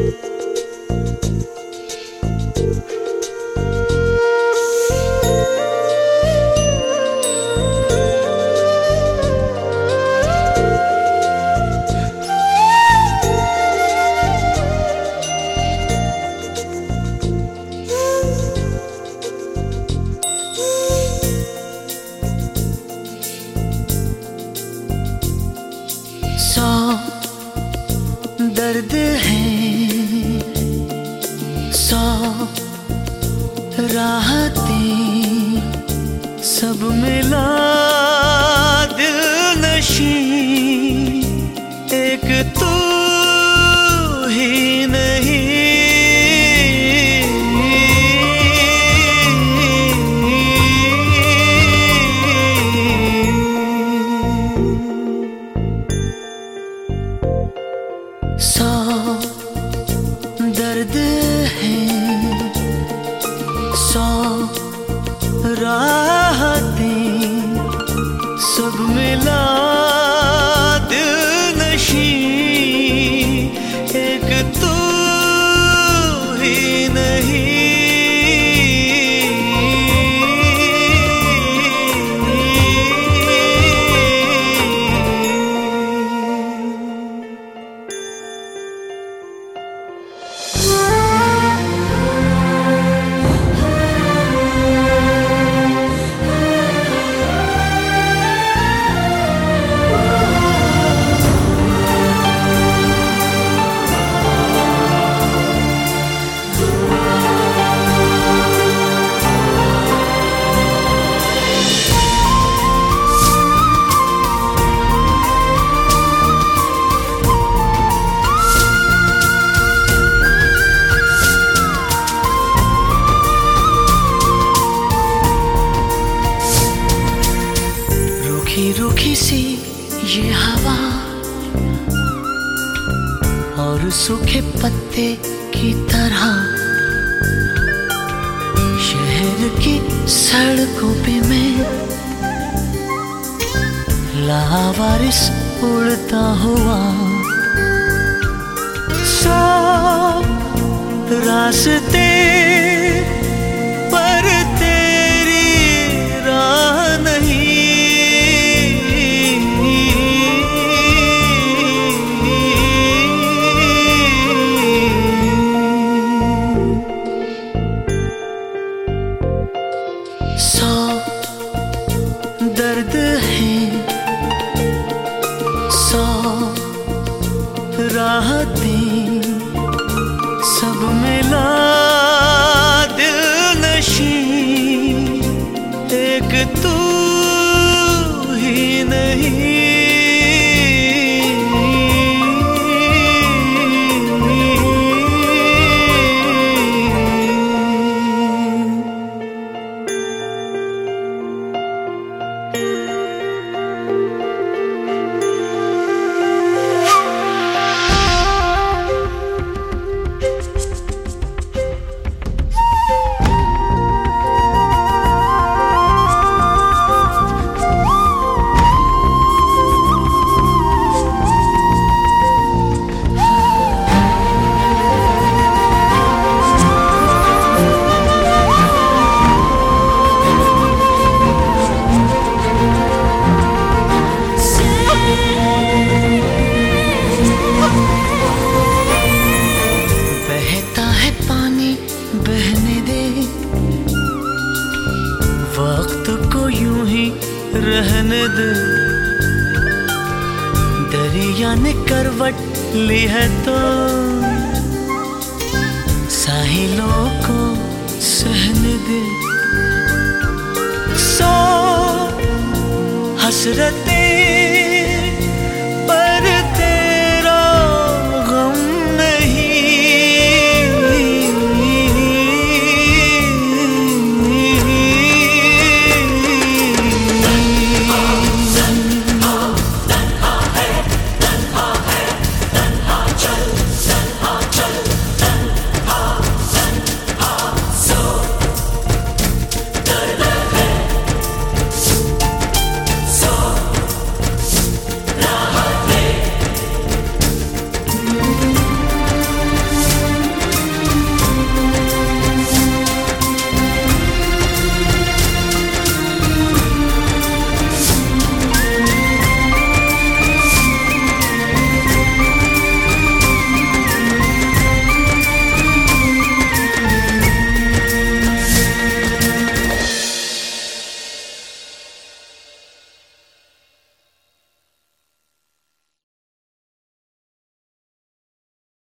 सौ दर्द है, सौ राहतें, सब मिला दिल नशी, एक तू ही नहीं। सौ दर्द है, सौ राहतें, सब मिला दिल नशी, एक तू ही नहीं। रूखी सी ये हवा और सूखे पत्ते की तरह शहर की सड़कों पे मैं लावारिस उड़ता हुआ। सौ रास्ते पर तेरी राह नहीं, सौ दर्द है, सौ राहतें, सब मिला दिल नशी, एक तू ही नहीं। बहने दे वक्त को यूं ही रहने दे, दरिया ने करवट ली है तो साहिलों को सहने दे। सौ हसरतें